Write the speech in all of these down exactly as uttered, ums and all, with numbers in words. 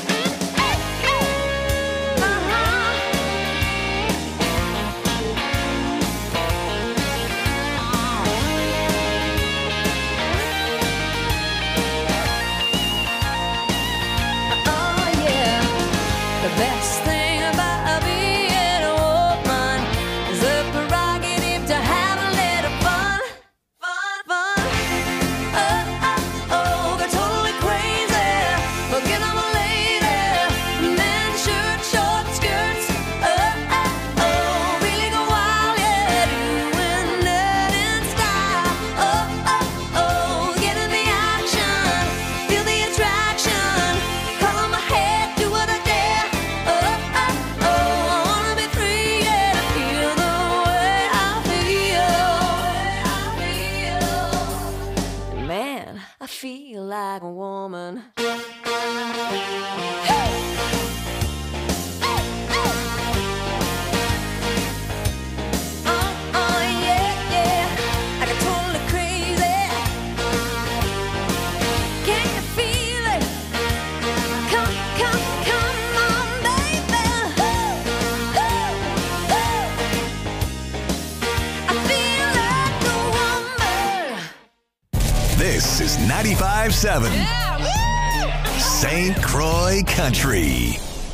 This is ninety-five point seven yeah, Saint Croix Country.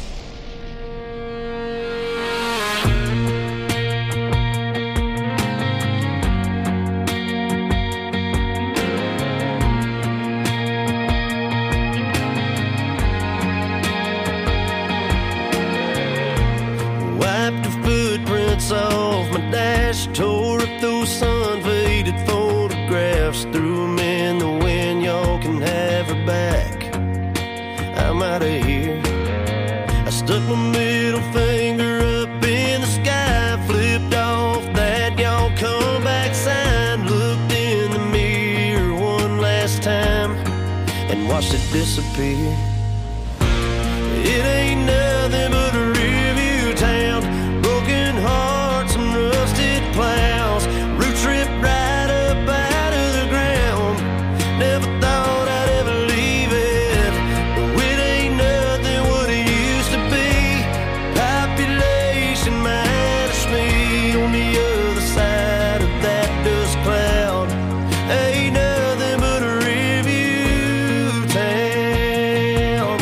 Wiped the footprints off my dash, tore up those sun-faded photographs, threw them in the wind. Y'all can have her back. I'm out of here. I stuck my middle finger up in the sky, flipped off that y'all come back sign, looked in the mirror one last time and watched it disappear. It ain't nothing but a review town, broken hearts and rusted plows, roots ripped right up out of the ground. Never thought I'd ever leave it, but it ain't nothing what it used to be. Population minus me on the other side of that dust cloud. Ain't nothing but a review town.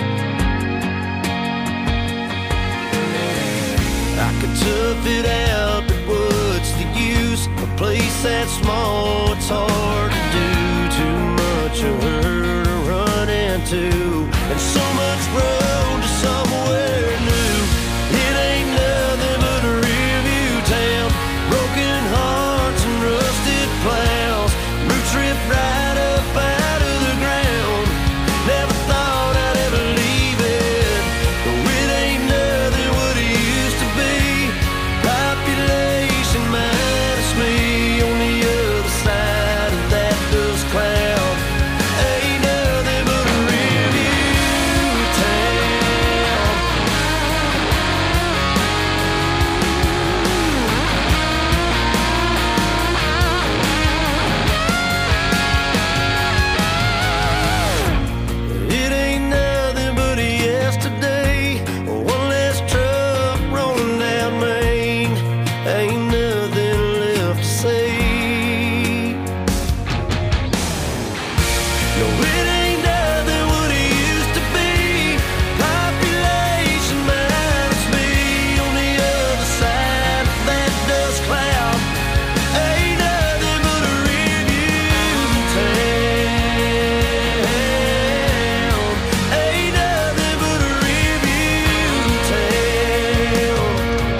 I could tough it out, but what's the use? A place that small, it's hard to do. Too much of her to run into, and so much road to somewhere new. It ain't nothing but a review town, broken hearts and rusted plows, roots ripped right up out of the ground. Never thought I'd ever leave it, but it ain't nothing what it used to be. Population minus me on the other side of that dust cloud. Ain't nothing but a review town. It ain't nothing but a yesterday, one less truck rolling down Main. Ain't nothing left to say. No, it ain't nothing what it used to be. Population minus me on the other side of that dust cloud. Ain't nothing but a review town. Ain't nothing but a review town.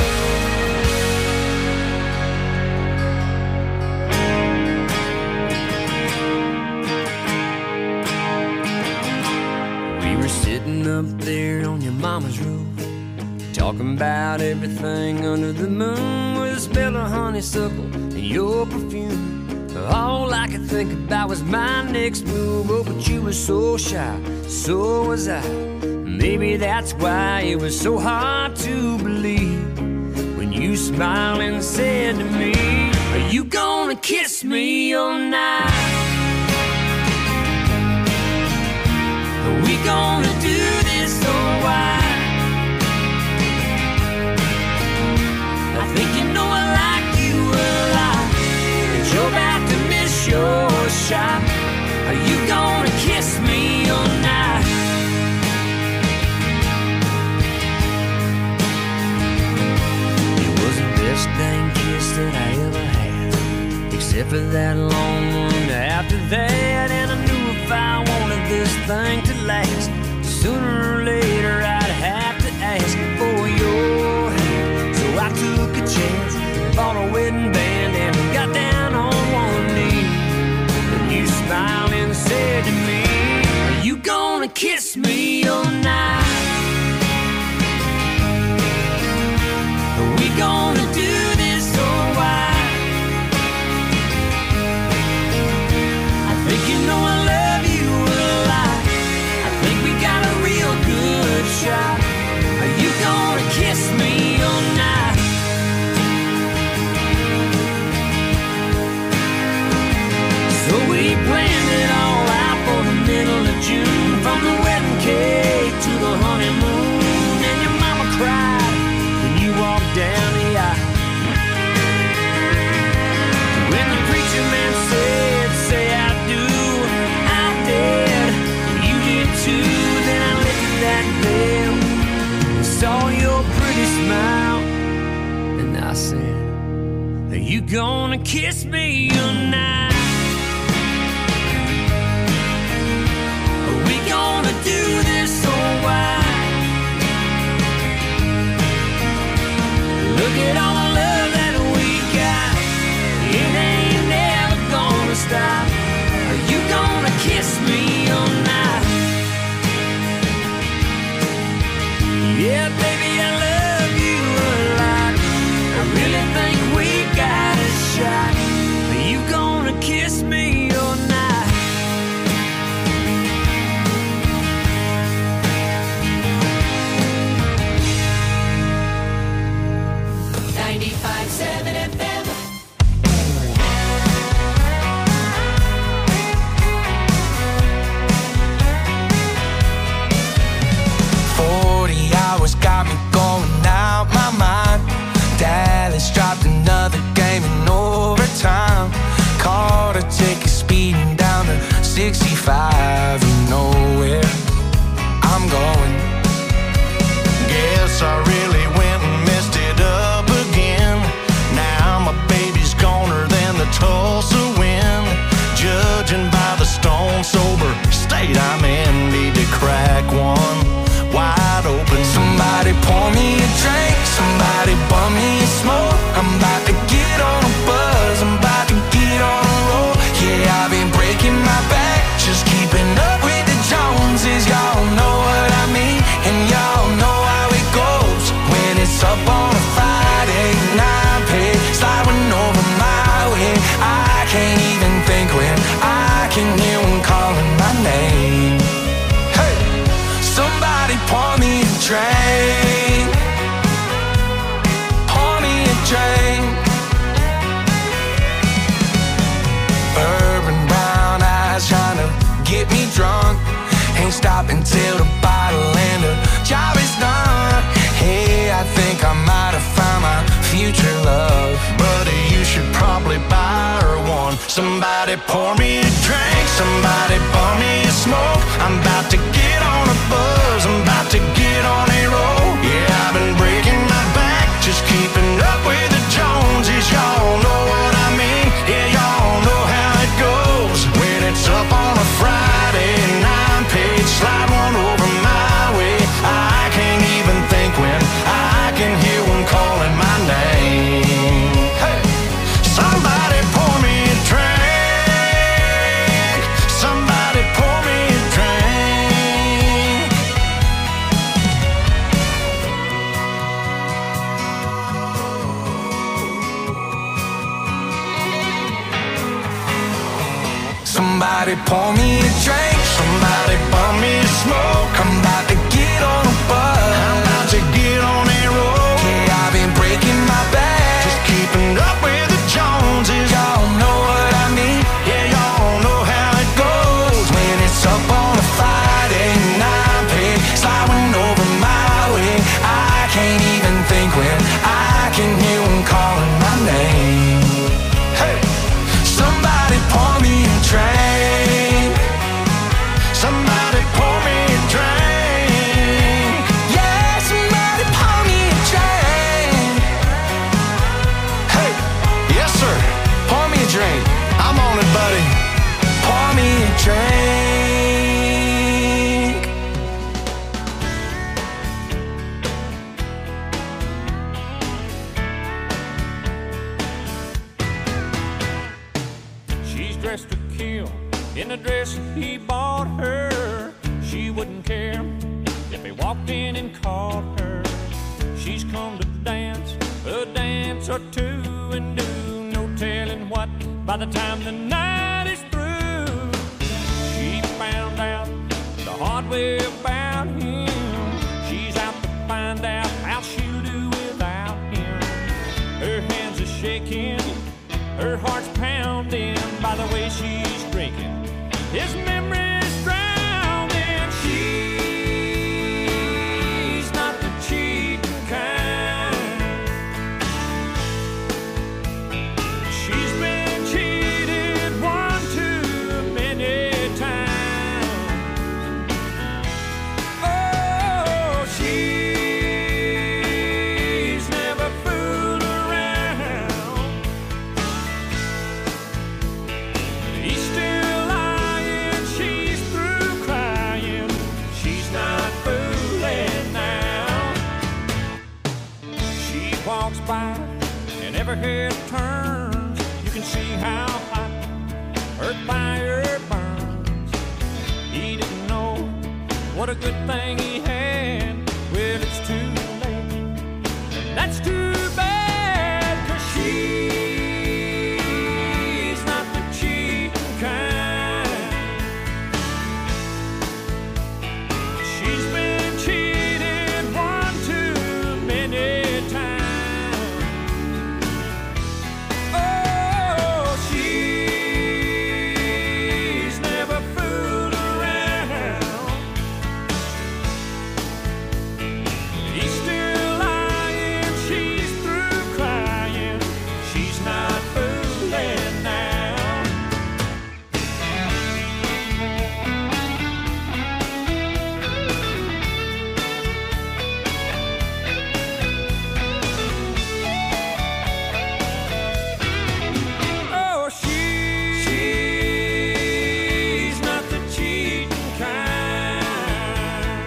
We were sitting up there on your mama's roof, talking about everything under the moon, with the smell of honeysuckle and your perfume. All I could think about was my next move. Oh, but you were so shy, so was I. Maybe that's why it was so hard to believe when you smiled and said to me, "Are you gonna kiss me all night? Are we gonna do this for that long one after that, and I knew if I wanted this thing to last, sooner or later I'd have to ask for your hand. So I took a chance, bought a wedding band, and got down on one knee. And you smiled and said to me, "Are you gonna kiss me all night? Are we gonna do this or why? I think you know I love you a lot. I think we got a real good shot. Are you gonna kiss me all night?" So we planned it all out for the middle of June, from the wedding cake to the honeymoon. And your mama cried when you walked down the aisle. When the preacher man said, "Say I do," I did, you did too. Then I lifted that veil and saw your pretty smile, and I said, "Are you gonna kiss me tonight? Are we gonna do this or why? Look at all the love that we got. It ain't never gonna stop. Are you gonna kiss me all night?" Yeah, baby, I love you a lot. I really think we got a shot. Are you gonna kiss me all night? ninety-five point seven F M. forty hours got me going out my mind. Dallas dropped another game in overtime. Caught a ticket speeding down to sixty-five. You know where I'm going. Guess I really went and messed it up again. Now my baby's goner than the Tulsa wind. Judging by the stone sober state I'm in, need to crack one wide open. Somebody pour me a drink, somebody bum me a smoke. I'm about to get on a buzz, I'm about to get on a roll. Yeah, I've been breaking my back, just keeping up with the Joneses. Y'all know what I mean, and y'all know how it goes. When it's up on a Friday night, pay sliding over my way. I can't even think when I can hear them calling my name. Hey, somebody pour me a drink, pour me a drink. Urban brown eyes trying to get me drunk. Ain't stopping till the bottle and the job is done. Hey, I think I might have found my future love. Buddy, you should probably buy her one. Somebody pour me a drink, somebody pour me a smoke. I'm about to get on a buzz, I'm about to get on a roll. Yeah, I've been breaking my back, just keeping up with the Joneses. Y'all know what I mean, yeah, y'all know how it goes. When it's up on a Friday nine page, slide one over my way. I can't even think when I can hear one calling my name. Hey, somebody pour me a drink, somebody pour me a drink. Somebody pour me a drink, Somebody pour me a smoke. I'm about to get on a buzz. I'm about to get on a roll. Yeah, I've been breaking my back, Just keeping up with the Joneses. y'all know what I mean. Yeah, y'all know how it goes. When it's up on a Friday night, pay sliding over my way. I can't even think when I can hear them calling my name. Hey, somebody pour me a drink, Somebody pour me a drink. She's dressed to kill in the dress he bought her. She wouldn't care if he walked in and caught her. She's come to dance a dance or two and do no telling what by the time the night is through. She found out the hard way about him. She's out to find out how she'll do without him. Her hands are shaking, her heart's pounding by the way she's drinking. His memory's drowning. She's not the cheating kind. She's been cheated one too many times. Oh, she's never fooled around. He's still lying, she's through crying. She's not fooling now. She walks by and every head turns. You can see how hot her fire burns. He didn't know what a good thing he had. Well, it's too late, and that's too bad, 'cause she's not the cheating kind. She's been cheated one too many times. Oh, she's never fooled around. He's still lying, she's through crying. She's not fooling now. Oh, she- she's not the cheating kind.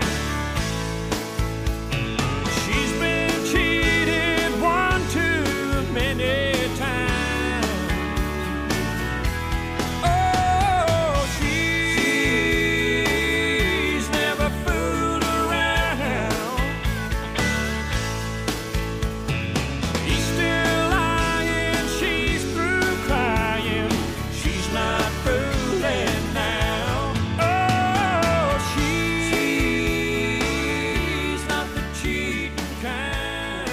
She's been cheated one too many times. Oh, she's never fooled around. He's still lying, she's through crying. She's not fooling now. Oh, she's not the cheating kind.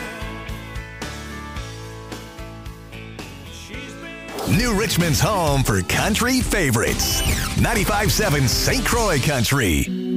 She's been New Richmond's home for country favorites. ninety-five point seven Saint Croix Country.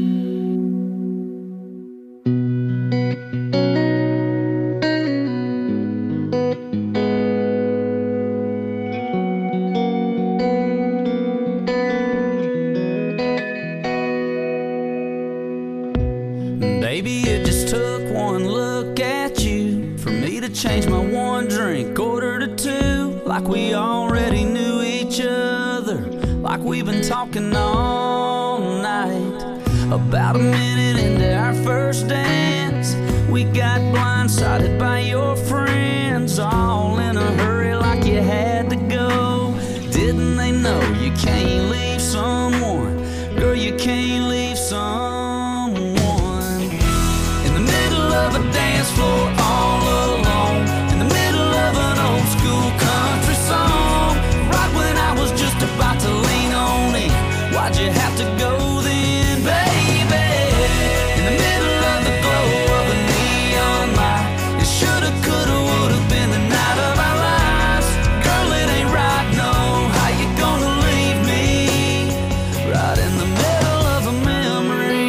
Baby, it just took one look at you for me to change my one drink order to two. Like we already knew each other, like we've been talking all night. About a minute into our first dance, we got blindsided by your friends, all in a hurry like you had to go. Didn't they know you can't leave someone? Girl, you can't leave someone in the middle of a dance floor all alone, in the middle of an old school country song. Right when I was just about to lean on in, why'd you have to go then, baby? In the middle of the glow of a neon light, it shoulda, coulda, woulda been the night of our lives. Girl, it ain't right, no. How you gonna leave me right in the middle of a memory?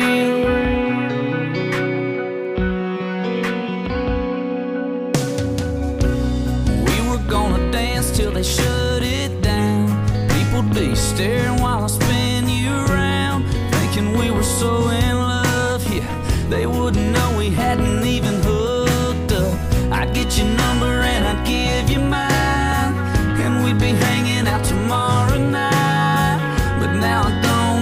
We were gonna dance till they shut it down. People'd be staring while I spin you around, thinking we were so in love, yeah. They wouldn't know we hadn't even hooked up. I'd get your number and I'd give you mine, and we'd be hanging out tomorrow night. But now I don't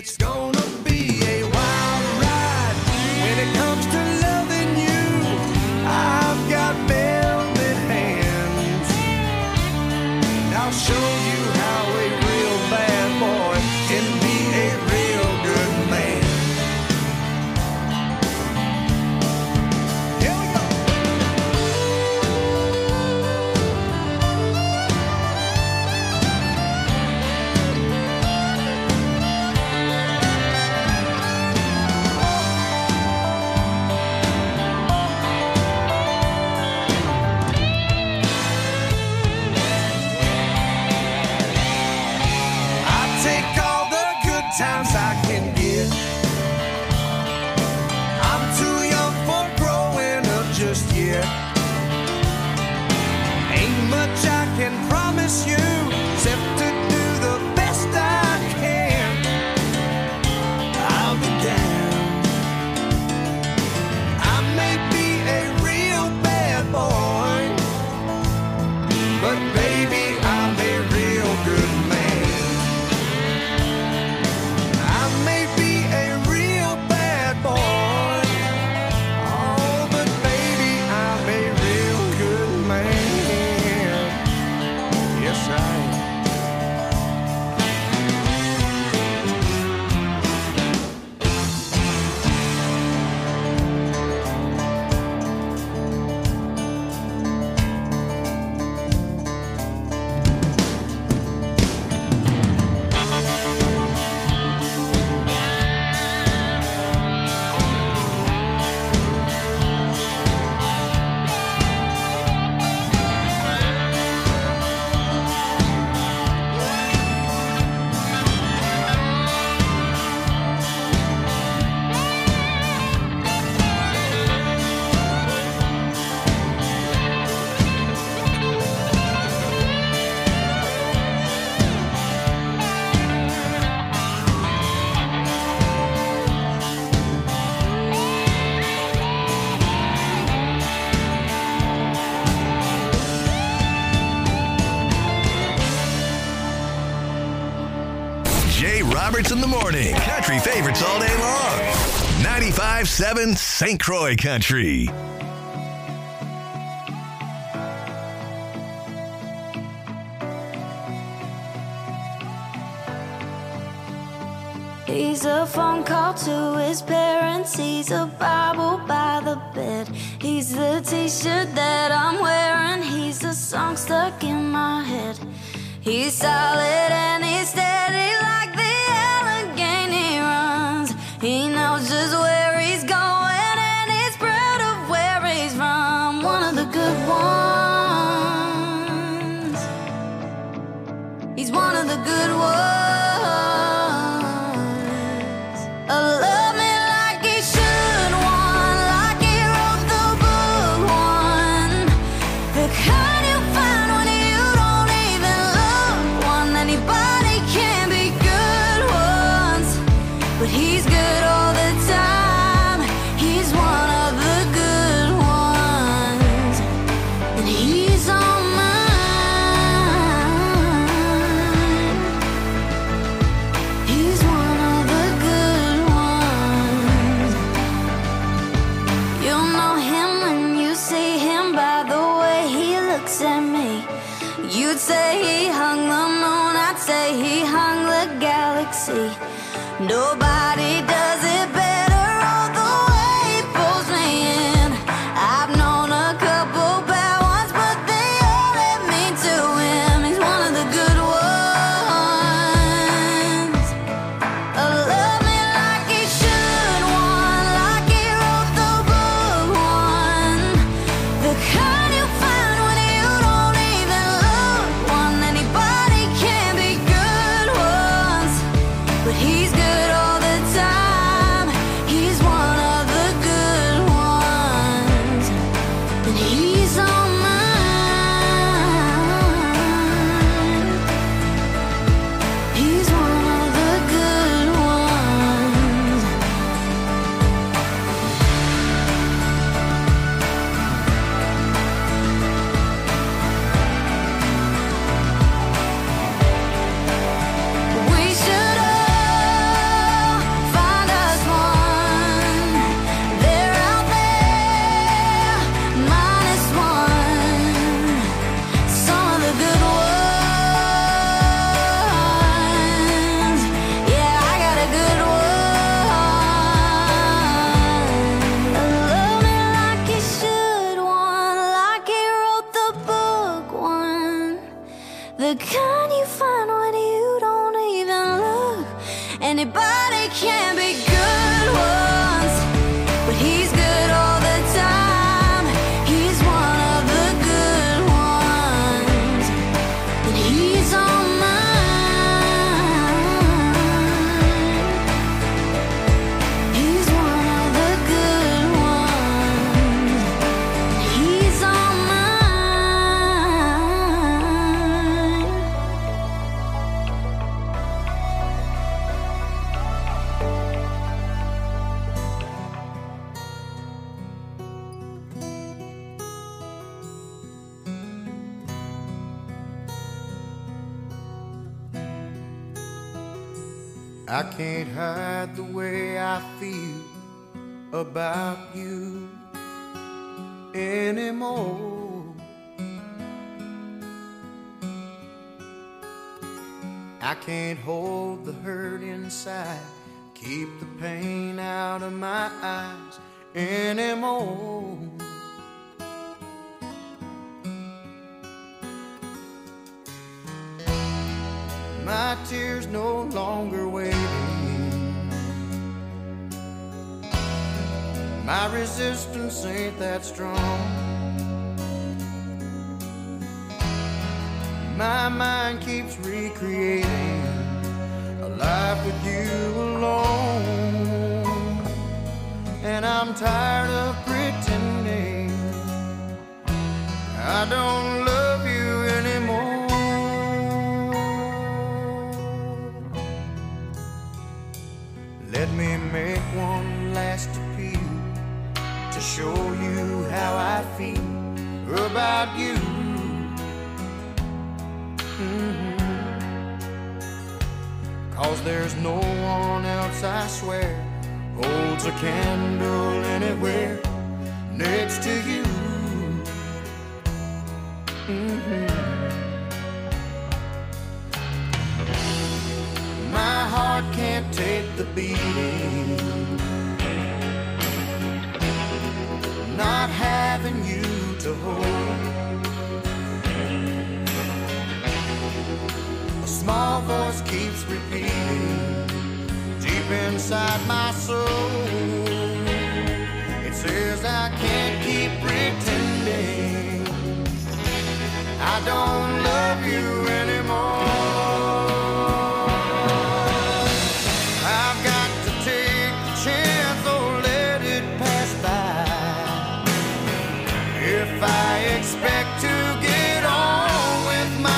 It's gonna be a wild ride when it comes to loving you. I've got velvet hands. I'll show you how a real bad boy can be a real good man. Here we go. Times I can get. I'm too young for growing up just yet. Ain't much I can promise you except to do the best I can. I'll be down. I may be a real bad boy, but baby, I'm a real good man. Jay Roberts in the morning. Country favorites all day long. ninety-five seven Saint Croix Country. He's a phone call to his parents. He's a Bible by the bed. He's the t-shirt that I'm wearing. He's a song stuck in my head. He's solid and he's steady like the Allegheny runs. He knows just where he's going and he's proud of where he's from. One of the good ones. He's one of the good ones. A love me like he should, one like he wrote the book, one the kind you find when you don't even look, one anybody can be good ones, but he's good all the time. He's one of the good ones, and he's on mine. He's one of the good ones. You'll know him when you see him by the way he looks at me. You'd say he hung the moon, I'd say he hung the galaxy. Nobody does it better, all the way he pulls me in. I've known a couple bad ones, but they all led me to him. He's one of the good ones. A love me like he should, one like he wrote the book, one the kind you find when you don't even look, one anybody can be good ones, but he's good all the time. Everybody can be good ones, but he's good all the time. He's one of the good ones, and he's on mine. He's one of the good ones, and he's on mine. I can't hide the way I feel about you anymore. I can't hold the hurt inside, keep the pain out of my eyes anymore. My tears no longer waiting. My resistance ain't that strong. My mind keeps recreating a life with you alone. And I'm tired of pretending I don't love you anymore. Let me make one last appeal to show you how I feel about you. Mm-hmm. 'Cause there's no one else, I swear, holds a candle anywhere next to you. Mm-hmm. My heart can't take the beating, not having you to hold. A small voice keeps repeating deep inside my soul. It says I can't keep pretending I don't love you anymore. I expect to get on with my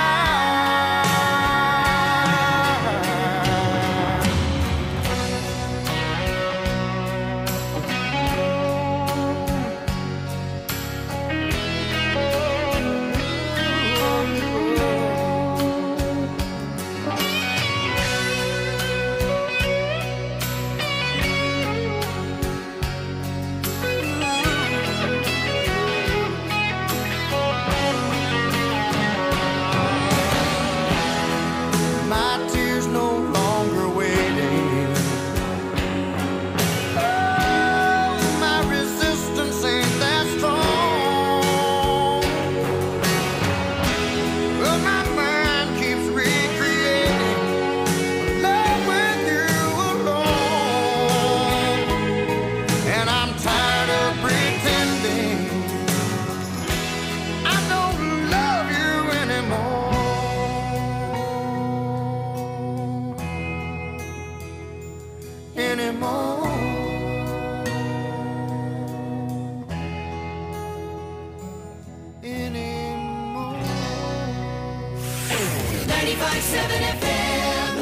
ninety-five seven F M.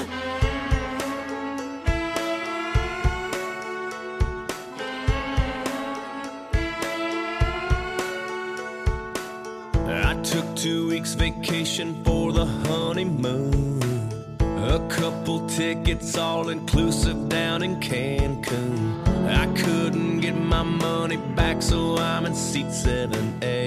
I took two weeks vacation for the honeymoon. A couple tickets all inclusive down in Cancun. I couldn't get my money back, so I'm in seat seven A.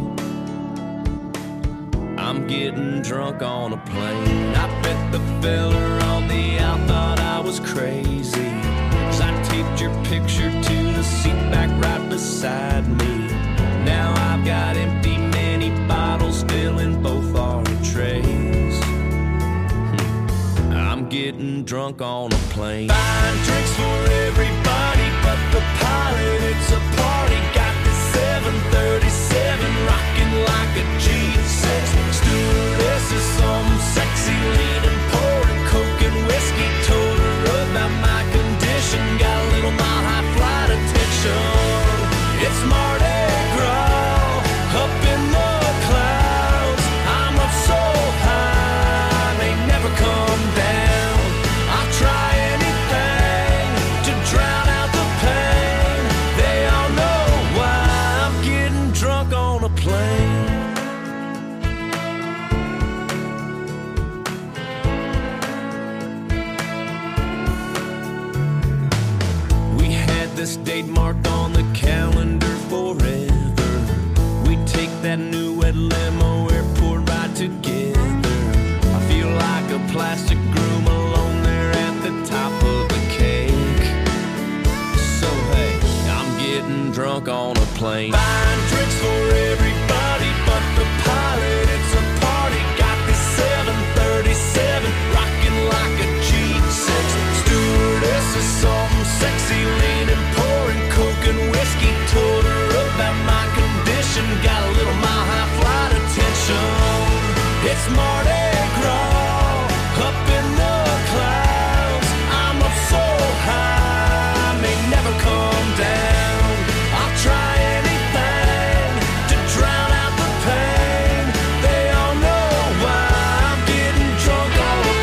I'm getting drunk on a plane. I bet the fella on the out thought I was crazy, 'cause I taped your picture to the seat back right beside me. Now I've got empty mini bottles filling both our trays. I'm getting getting drunk on a plane. Buying drinks for everybody but the pilot. It's a party. Got this seven thirty-seven rocking like a G six. Stewardess is some sexy leaning, pouring coke and whiskey. Told her about my condition. Got a little mile high flight attention. It's Mardi Gras up in the clouds. I'm up so high, they never come down. I'll try anything to drown out the pain. They all know why I'm getting drunk on a plane. We had this date marked on the calendar forever. We take that new red limo airport ride together. I feel like a plastic groom alone there at the top of the cake. So hey, I'm getting drunk on a plane. Buying drinks for everybody but the pilot. It's a party. Got this seven thirty-seven rocking like a G six. Stewardess is some sexy leaning, pouring coke and whiskey. Told her about my condition. Got a little mile high flight attention. It's Mardi Gras up in the clouds. I'm up so high, may never come down. I'll try anything to drown out the pain. They all know why I'm getting drunk on a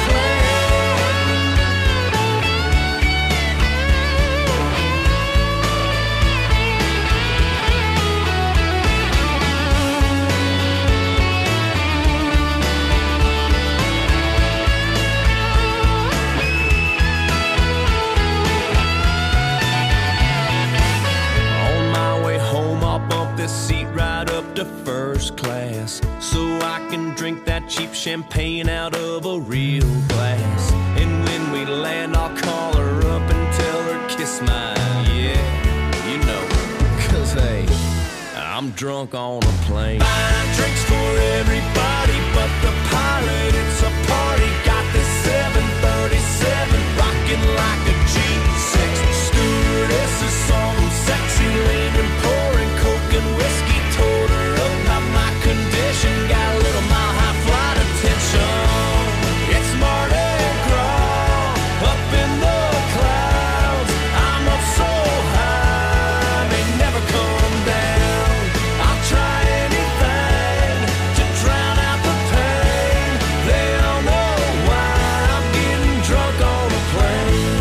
On my way home, I'll bump this seat right up to first class, so I can drink that cheap champagne out of a real glass. And when we land, I'll call her up and tell her kiss my, yeah, you know, cause hey, I'm drunk on a plane. Buying drinks for everybody but the pilot. It's a party. Got this seven thirty-seven rocking like a G six. Stewardess is some sexy leaning, pouring coke and whiskey. Told her about my condition. Got a little mile high flight attention. It's Mardi Gras up in the clouds. I'm up so high, may never come down. I'll try anything to drown out the pain. They all know why I'm getting drunk on a plane.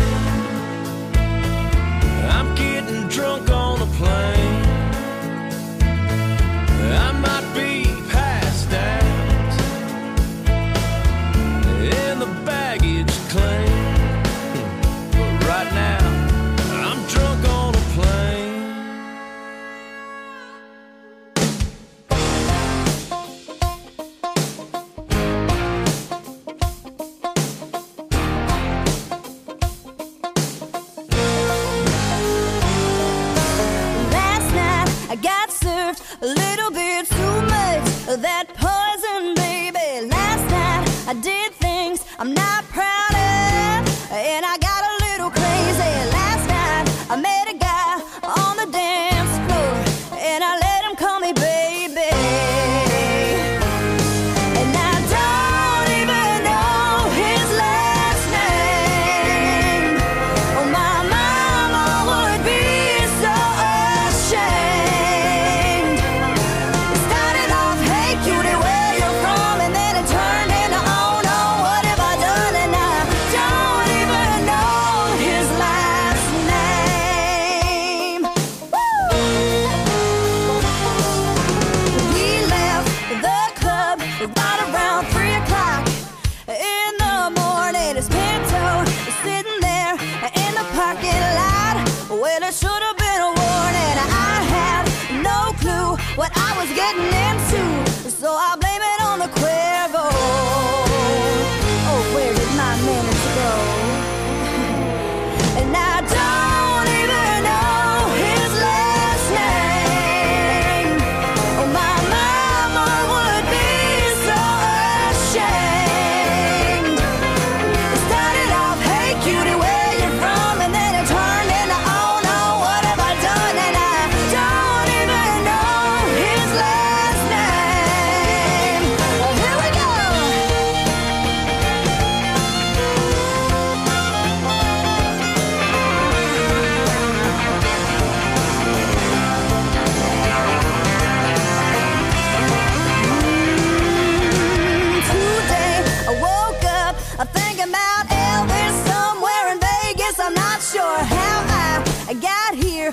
I'm getting drunk on a plane. I might be passed out in the baggage claim, but right now I'm drunk on a plane. Last night I got served a little bit too much of that poison, baby. Last night I did things I'm not proud of, and I got a little crazy. Last night I met a guy on the dance floor, and I let him call me baby. And I don't even know his last name. Oh, my mama would be so ashamed. It started off, hey cutie, where you from? And then it turned into, oh no, what have I done? And I don't even know his last name. Woo! We left the club right around three o'clock in the morning. His Pinto is sitting there in the parking lot. Well, it should have been a warning. I had no clue what I was getting into, so I blame it on the Cuervo. Oh, where did my minutes go? And I don't even know his last name. Oh, my mama would be so ashamed. It started off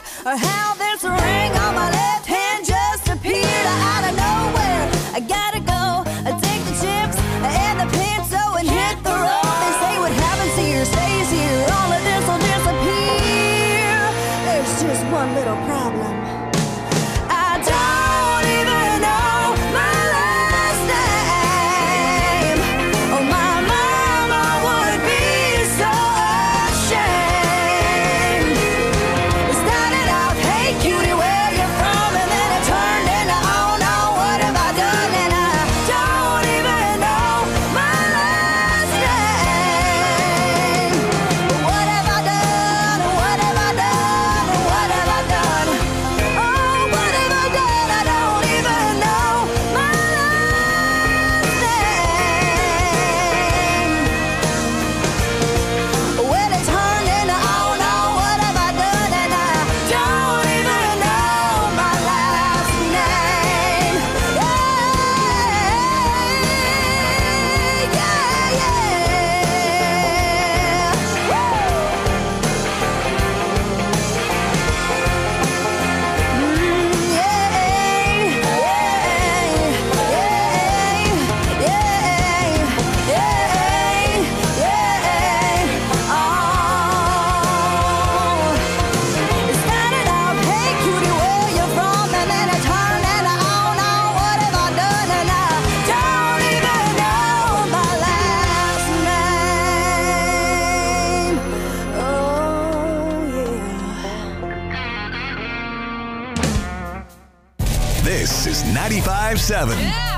or how this ring on my left hand just appeared out of nowhere. I gotta go, I take the chips and the pencil and hit the road. They say what happens here stays here, all of this will disappear. There's just one little problem. I don't even know my last name. Oh, my mama would be so ashamed. It started out, hey cutie, where you from? And then it turned into, oh no, what have I done? And I don't even know my last name. What have I done? What have I done? What have I done? Oh, what have I done? I don't even know my last name. When it turned into, oh no, what have I done? And I don't even know my last name. Yeah, yeah, yeah. This is ninety-five seven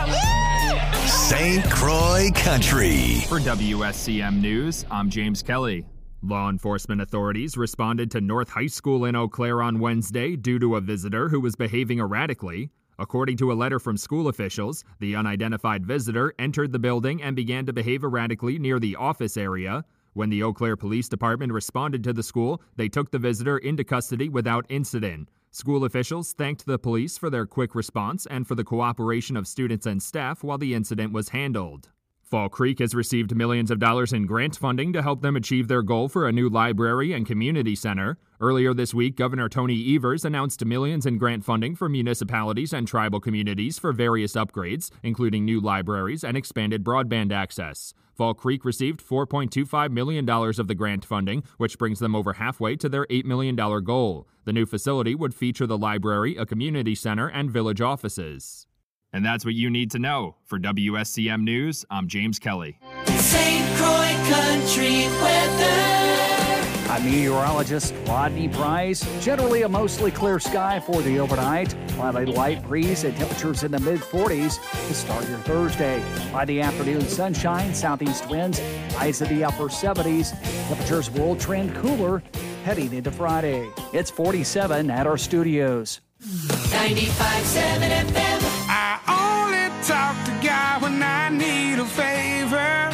Saint Croix Country. For W S C M News, I'm James Kelly. Law enforcement authorities responded to North High School in Eau Claire on Wednesday due to a visitor who was behaving erratically. According to a letter from school officials, the unidentified visitor entered the building and began to behave erratically near the office area. When the Eau Claire Police Department responded to the school, they took the visitor into custody without incident. School officials thanked the police for their quick response and for the cooperation of students and staff while the incident was handled. Fall Creek has received millions of dollars in grant funding to help them achieve their goal for a new library and community center. Earlier this week, Governor Tony Evers announced millions in grant funding for municipalities and tribal communities for various upgrades, including new libraries and expanded broadband access. Fall Creek received four point two five million dollars of the grant funding, which brings them over halfway to their eight million dollars goal. The new facility would feature the library, a community center, and village offices. And that's what you need to know. For W S C M News, I'm James Kelly. Saint Croix Country weather. I'm meteorologist Rodney Price. Generally a mostly clear sky for the overnight, while a light breeze and temperatures in the mid forties to start your Thursday. By the afternoon, sunshine, southeast winds, highs in the upper seventies. Temperatures will trend cooler heading into Friday. It's forty-seven at our studios. ninety-five seven F M. I only talk to God when I need a favor,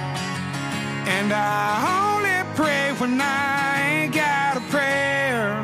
and I only pray when I ain't got a prayer.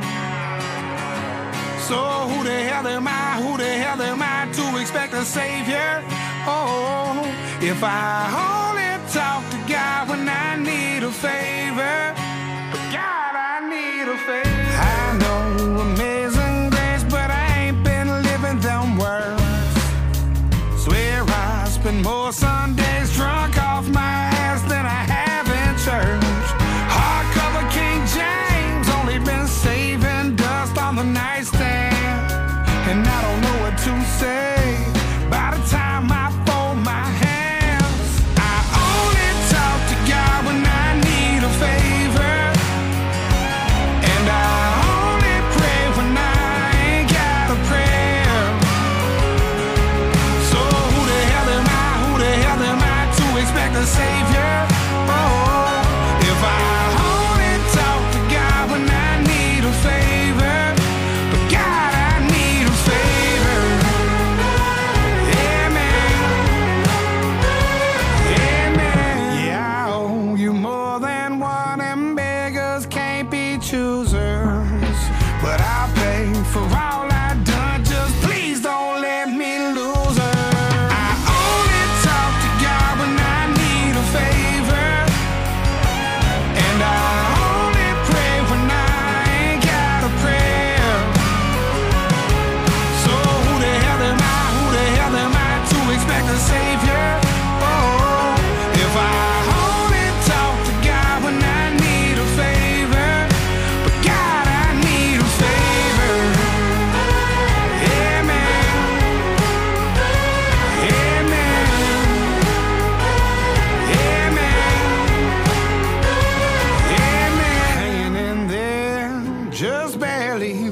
So who the hell am I, who the hell am I to expect a savior? Oh, if I only talk to God when I need a favor, God, I need a favor. I know amazing grace, but I ain't been living them words. Swear I spend more Sundays drunk off my ass than I have in church. Hardcover King James, only been saving dust on the nightstand, and I don't know what to say by the time I fold my hands. I only talk to God when I need a favor, and I only pray when I ain't got a prayer. So who the hell am I, who the hell am I to expect a savior? Oh, if I only talk to God when I need a favor, but God, I need a favor. Amen. Amen. Yeah, I owe you more than one, and beggars can't be choosers, but I'll pay for all I've done. Just please don't let me lose her. I only talk to God when I need a favor, and I only pray when I ain't got a prayer.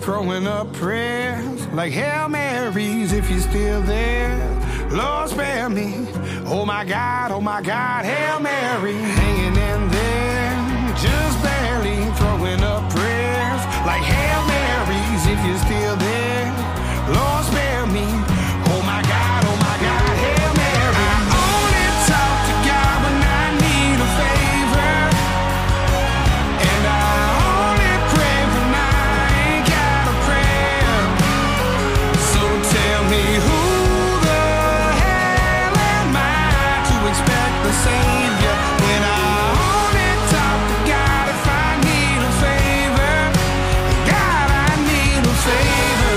throwing up prayers like Hail Marys if you're still there. Lord, spare me. Oh my God, oh my God, Hail Mary, hanging in there, just barely throwing up prayers like Hail Marys if you're still there. Lord, spare me. Oh my God, oh my God, Hail Mary. I only talk to God when I need a favor, and I only pray when I ain't got a prayer. So tell me, who the hell am I to expect the Savior when I only talk to God if I need a favor? God, I need a favor.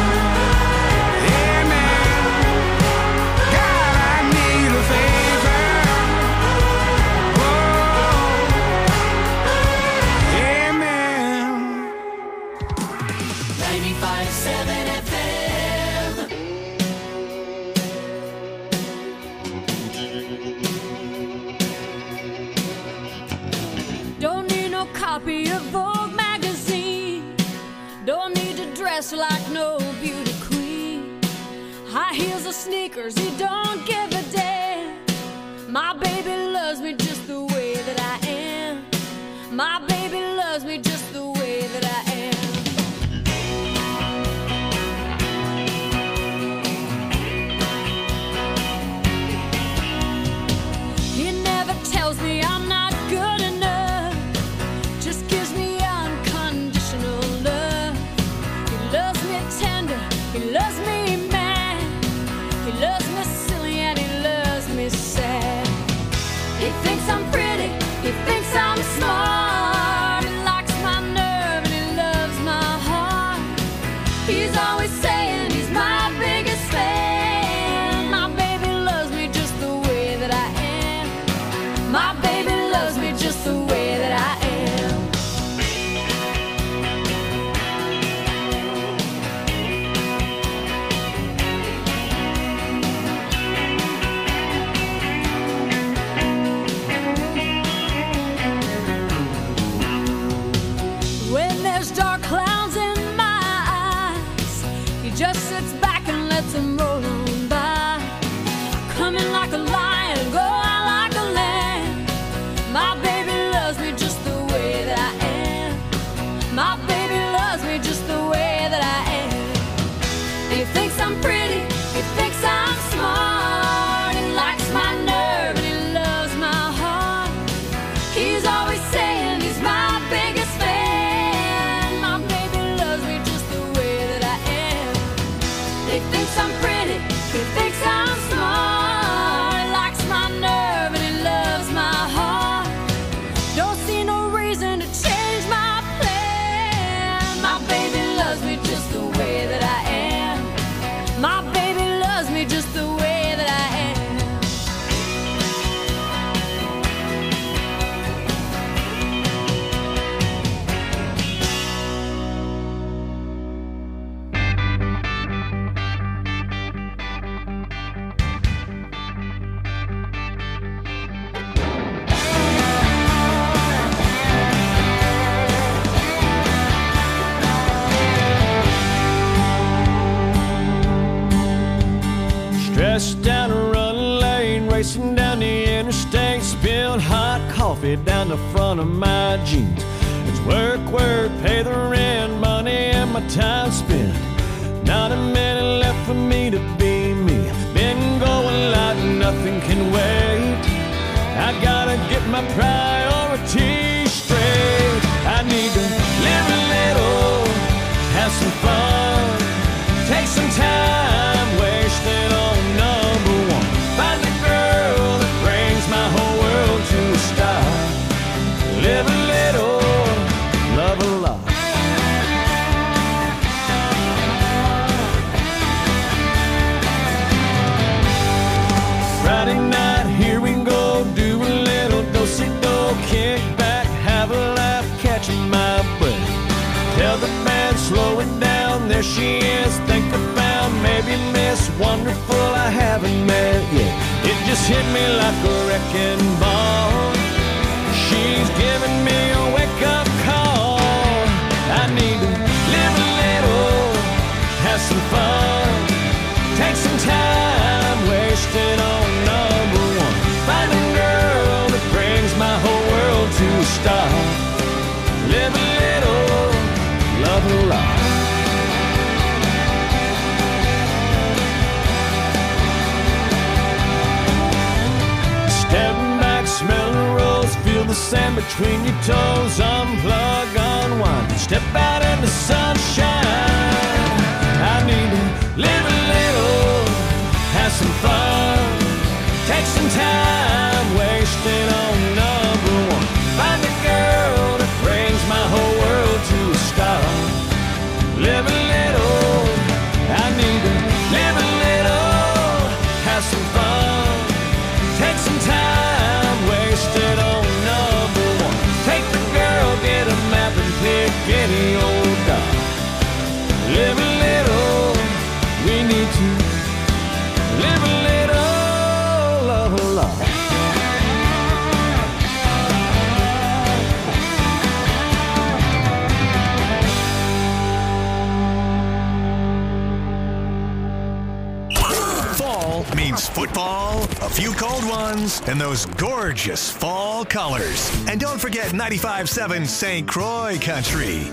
ninety-five seven F M. Don't need no copy of Vogue magazine. Don't need to dress like no beauty queen. High heels or sneakers, he don't give a damn. My baby loves me just the way that I am. My baby loves me just the way that I am. He never tells me I'm not good enough, just gives me unconditional love. He loves me tender, he loves me mad, he loves me silly and he loves me sad. He thinks I'm pretty, he thinks I'm smart, he likes my nerve and he loves my heart. He's always saying he's my biggest fan. My baby loves me just the way that I am. My baby loves me just the way that I am. When there's dark clouds in my eyes, he just sits back and lets them roll on by. Coming like a lion, go out like a lamb. My baby loves me just the way that I am. My baby loves me just the way that I am. He thinks I'm pretty, he thinks I'm smart, he likes my nerve and he loves my heart. He's always saying he's my biggest fan. My baby loves me just the way that I am. He thinks I'm pretty, he thinks I'm smart, he likes my nerve and he loves my heart. Don't see no reason to change my plan. My baby loves me just the way that I am. My baby loves me just the way that I am. Stressed down a running lane, racing down the interstate, spilled hot coffee down the front of my jeans. It's work, work, pay the rent, money and my time spent. Not a minute left for me to be me. Been going like nothing can wait. I gotta get my priorities straight. I need to live a little, have some fun, take some time wasted on number one. Find the girl that brings my whole world to a stop. Live a little, love a lot. Friday night, here we go, do a little do-si-do, kick back, have a laugh, catching my breath. Tell the band, slow it down, there she is, think I found maybe Miss Wonderful I haven't met yet. It just hit me like a wrecking ball. She's giving me a wake-up call. I need to live a little, sand between your toes, unplug, unwind, step out in the sunshine. I need to live a little, have some fun, take some time, wasted on number one. Find a girl that brings my whole world to a stop. Live a little, I need to live a little, have some fun, take some time, wasted on number one. Take the girl, get a map and pick any old dog. Live a little, we need to live a little, love a lot. Fall means football, a few cold ones, and those gorgeous fall colors. And don't forget ninety-five point seven Saint Croix Country.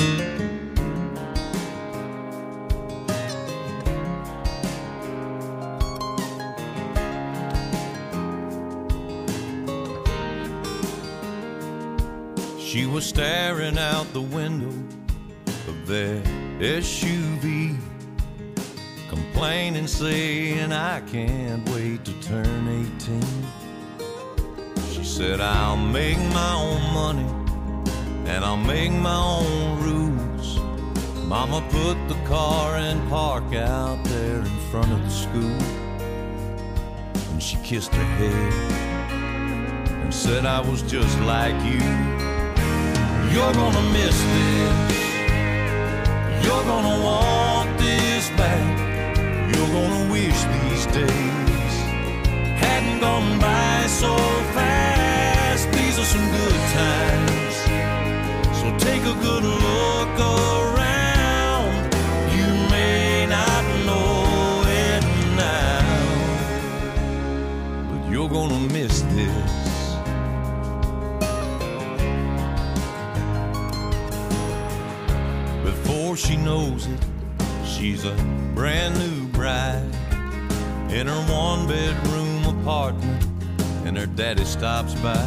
She was staring out the window of their S U V, complaining, saying, I can't wait to turn eighteen. She said, I'll make my own money and I'll make my own rules. Mama put the car in park out there in front of the school, and she kissed her head and said, I was just like you. You're gonna miss this, you're gonna want this back. You're gonna wish these days hadn't gone by so fast. These are some good times, so take a good look around. You may not know it now, but you're gonna miss this. Before she knows it, she's a brand new bride in her one-bedroom apartment, and her daddy stops by.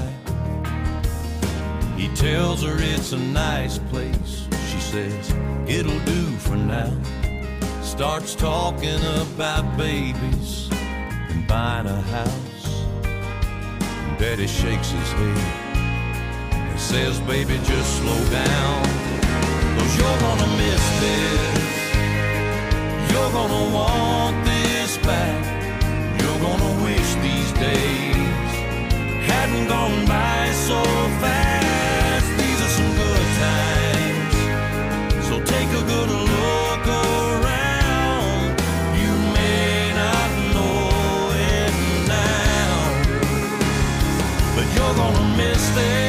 He tells her it's a nice place. She says, it'll do for now. Starts talking about babies and buying a house. And daddy shakes his head and says, baby, just slow down, 'cause you're gonna miss this. You're gonna want this back. You're gonna wish these days hadn't gone by so fast. These are some good times, so take a good look around. You may not know it now, but you're gonna miss this.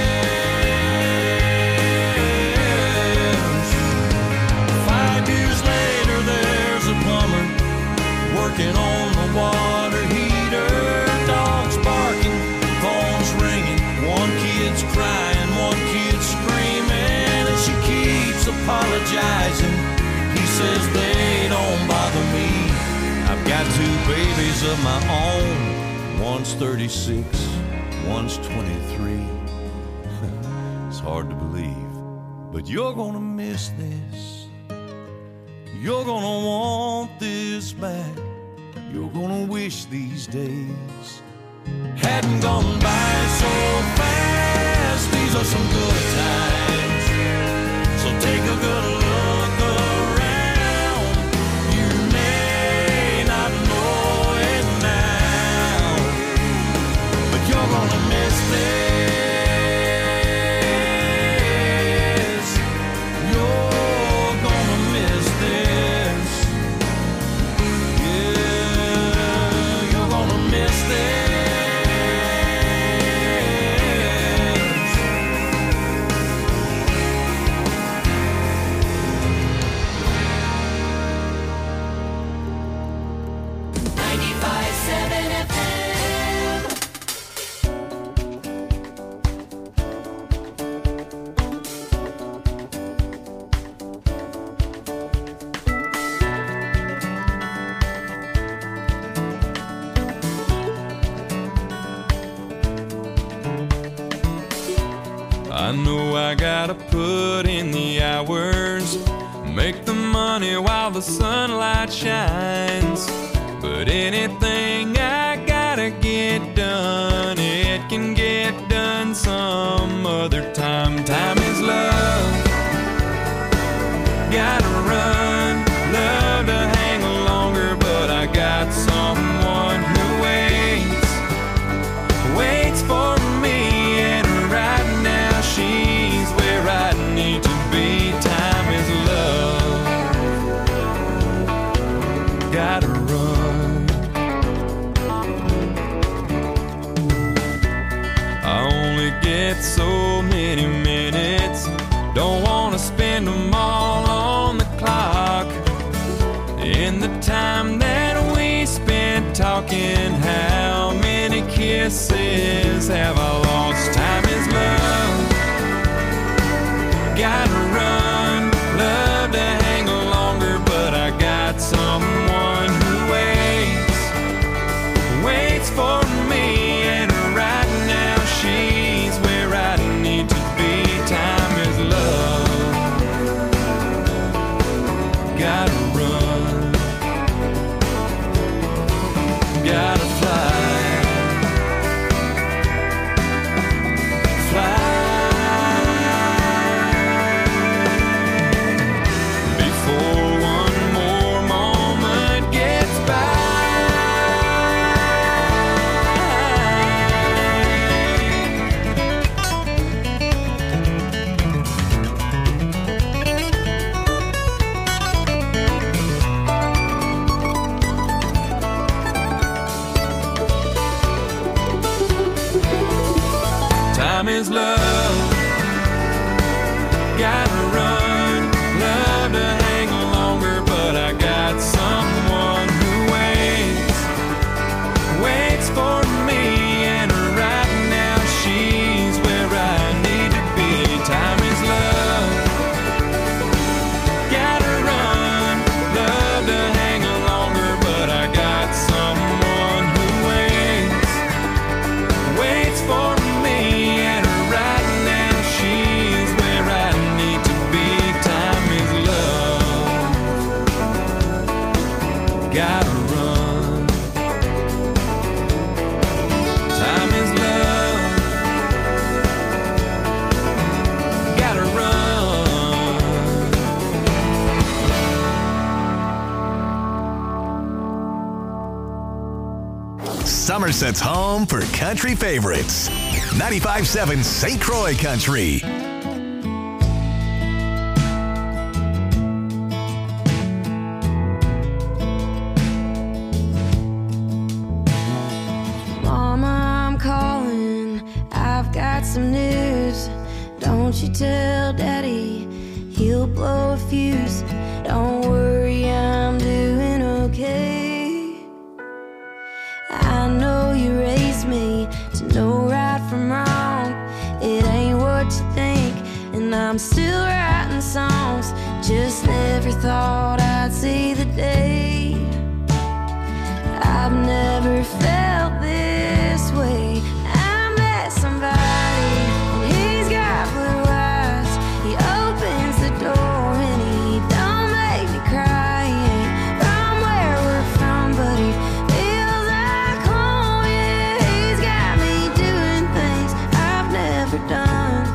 Working on the water heater, dogs barking, phones ringing, one kid's crying, one kid's screaming, and she keeps apologizing. He says they don't bother me. I've got two babies of my own. One's thirty-six, one's twenty-three. It's hard to believe, but you're gonna miss this. You're gonna want this back. You're gonna wish these days hadn't gone by so fast. These are some good times, so take a good look around. You may not know it now, but you're gonna miss this. You're gonna miss this. know I gotta put in the hours, make the money while the sunlight shines. But anything I gotta get done, it can get done some other time. Time is love, gotta run, love to hang longer, but I got someone who waits, waits for me, and right now she's where I need to be. Time is love, gotta run. I only get so many minutes, don't wanna spend them all on the clock. In the time that we spent talking, how many kisses have I lost? Time is love, gotta run, love to hang longer, but I got someone who waits, waits for me, and right now she's where I need to be. Time is love, gotta run, gotta fly, fly before one more moment gets by. Time is love, gotta run, love to hang longer, but I got someone who waits, waits for me, and right now she's where I need to be. Time is love, gotta run, love to hang longer, but I got someone who waits, waits for me, and right now she's where I need to be. Time is love, gotta run. Time is love, gotta run. Somerset's home for country favorites. ninety-five point seven Saint Croix Country. Mama, I'm calling. I've got some news. Don't you tell Daddy, he'll blow a fuse. Don't worry, I'm doing okay. I know you raised me to know right from wrong. It ain't what you think, and I'm still writing songs. Just never thought I'd see the day. I've never felt this way. I met somebody, and he's got blue eyes. He opens the door, and he don't make me cry. He ain't from where we're from, but he feels like home. Yeah, he's got me doing things I've never done.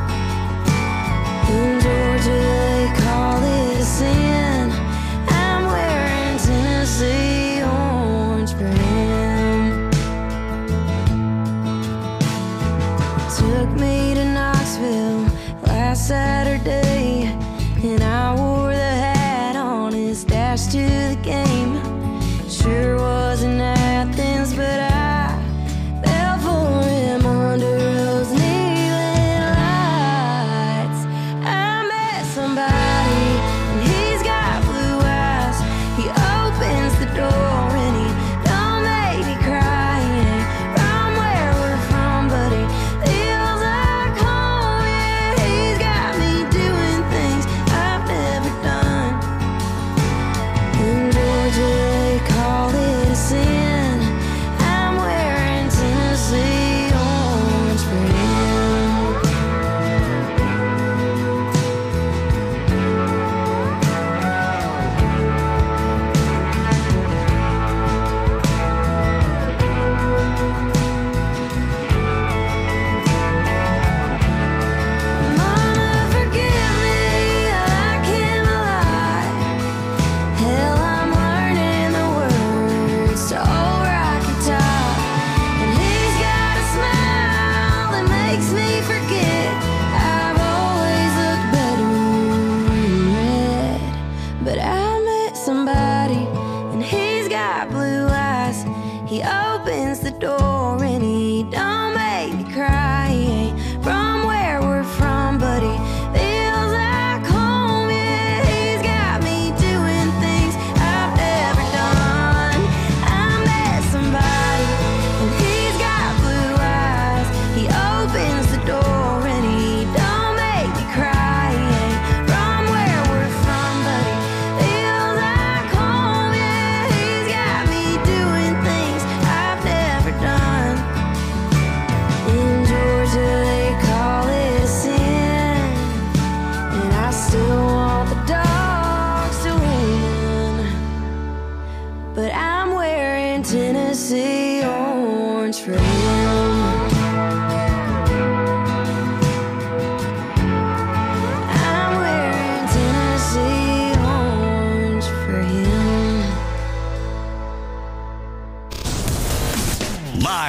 In Georgia, they call it a sin. I'm wearing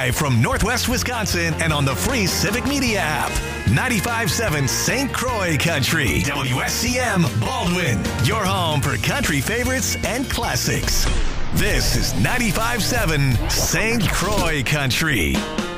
live from Northwest Wisconsin and on the free Civic Media app. ninety-five point seven Saint Croix Country. W S C M Baldwin, your home for country favorites and classics. This is ninety-five point seven Saint Croix Country.